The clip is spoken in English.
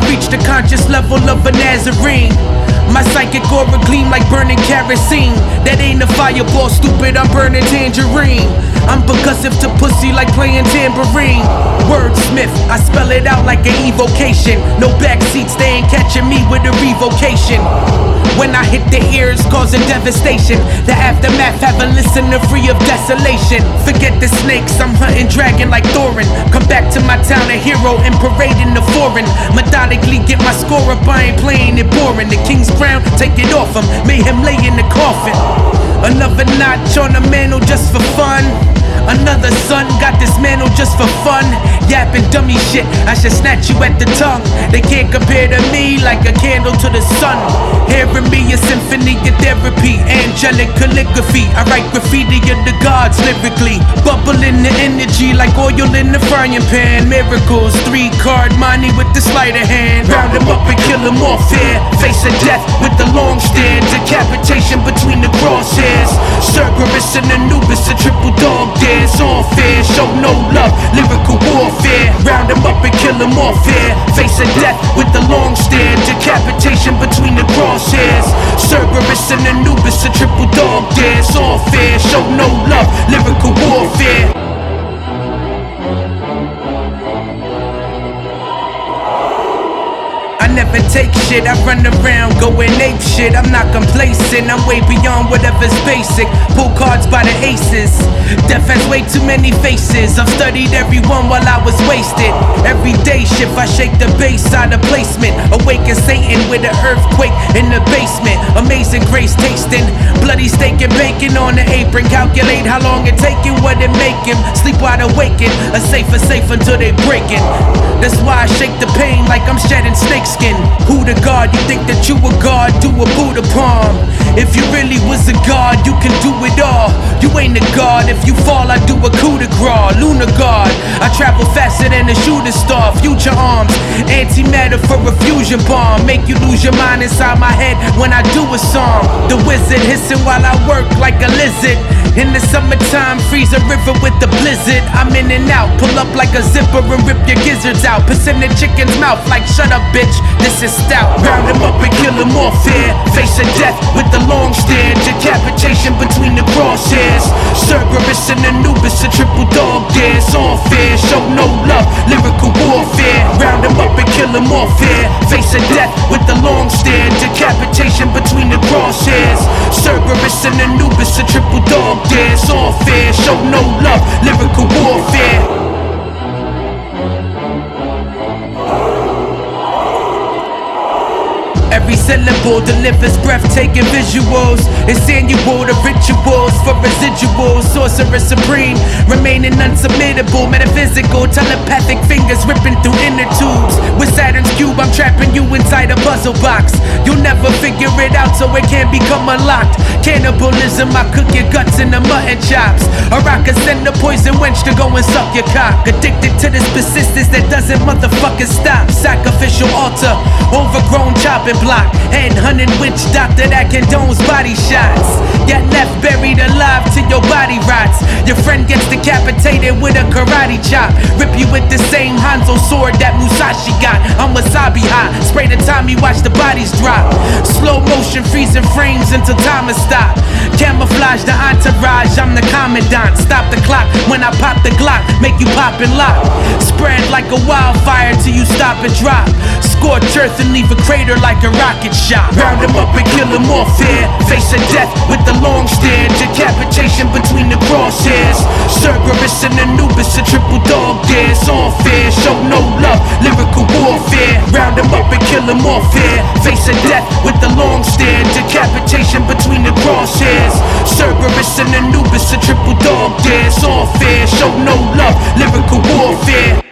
reach the conscious level of a Nazarene. My psychic aura gleam like burning kerosene. That ain't a fireball, stupid, I'm burning tangerine. I'm percussive to pussy like playing tambourine. Wordsmith, I spell it out like an evocation. No backseats, they ain't catching me with a revocation. When I hit the ears, causing devastation. The aftermath, have a listener free of desolation. Forget the snakes, I'm hunting dragon like Thorin. Come back to my town a hero and parading the foreign. Methodically get my score up, I ain't playing it boring. The king's crown, take it off him, made him lay in the coffin. Another notch on the mantle just for fun. Another son got this mantle just for fun. Yapping dummy shit, I should snatch you at the tongue. They can't compare to me like a candle to the sun. Hearing me a symphony of therapy, angelic calligraphy. I write graffiti of the gods lyrically. Bubbling the energy like oil in the frying pan. Miracles, 3-card money with the sleight of hand. Round him up and kill him off here. Face of death with the long stare. Decapitation between the crosshairs. Cerberus and Anubis, a triple dog dare. It's unfair, show no love, lyrical warfare. Round him up and kill him off here. Face of death with the long stare. Decapitation between the crosshairs. Cerberus and Anubis, a triple dog dare. It's unfair, show no love, lyrical warfare. Never take shit, I run around going ape shit. I'm not complacent, I'm way beyond whatever's basic. Pull cards by the aces. Death has way too many faces. I've studied everyone while I was wasted. Every day shift, I shake the bass out of placement. Awaken Satan with an earthquake in the basement. Amazing grace tasting. Bloody steak and bacon on the apron. Calculate how long it taking, what it making. Sleep wide awaken, a safe until they breaking. That's why I shake the pain like I'm shedding snakeskin. Who the God? You think that you a God? Do a Buddha palm. If you really was a God, you can do it all. You ain't a God. If you fall, I do a coup de grace. Lunar God. I travel faster than a shooting star. Future arms. Antimatter for a fusion bomb. Make you lose your mind inside my head when I do a song. The wizard hissing while I work like a lizard. In the summertime, freeze a river with the blizzard. I'm in and out, pull up like a zipper and rip your gizzards out. Piss in the chicken's mouth like shut up bitch, this is stout. Round him up and kill him off here. Face of death with the long stare. Decapitation between the crosshairs. Cerberus and Anubis, a triple dog dare. It's unfair, show no love, lyrical warfare. Round him up and kill him off here. Face of death with the long stare. Decapitation between the crosshairs. Cerberus and Anubis, a triple dog dare. It's unfair, show no love, lyrical warfare. Every syllable delivers breathtaking visuals. It's annual, the rituals for residuals. Sorcerer supreme, remaining unsubmittable. Metaphysical, telepathic fingers ripping through inner tubes. With Saturn's cube, I'm trapping you inside a puzzle box. You'll never figure it out, so it can't become unlocked. Cannibalism, I cook your guts in the mutton chops. Or I could send a poison wench to go and suck your cock. Addicted to this persistence that doesn't motherfucking stop. Sacrificial altar, overgrown chopping block. Head hunting witch doctor that condones body shots. Get left buried alive till your body rots. Your friend gets decapitated with a karate chop. Rip you with the same Hanzo sword that Musashi got. I'm wasabi hot, spray the time you watch the bodies drop. Slow motion freezing frames until time is stopped. Camouflage the entourage, I'm the commandant. Stop the clock when I pop the Glock, make you pop and lock. Spread like a wildfire till you stop and drop. Scorch earth and leave a crater like a rocket shot. Round him up and kill him off here. Face of death with the long stare. Decapitation between the crosshairs. Cerberus and Anubis, a triple dog dare. It's unfair, show no love, lyrical warfare. Round him up and kill him off here. Face of death with the long stare. Decapitation between the crosshairs. Cerberus and Anubis, a triple dog dare. It's unfair, show no love, lyrical warfare.